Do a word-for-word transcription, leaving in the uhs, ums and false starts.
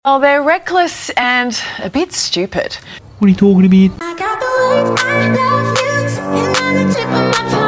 Oh, they're reckless and a bit stupid. What are you talking about? I got the words I love you sitting on the tip of my tongue.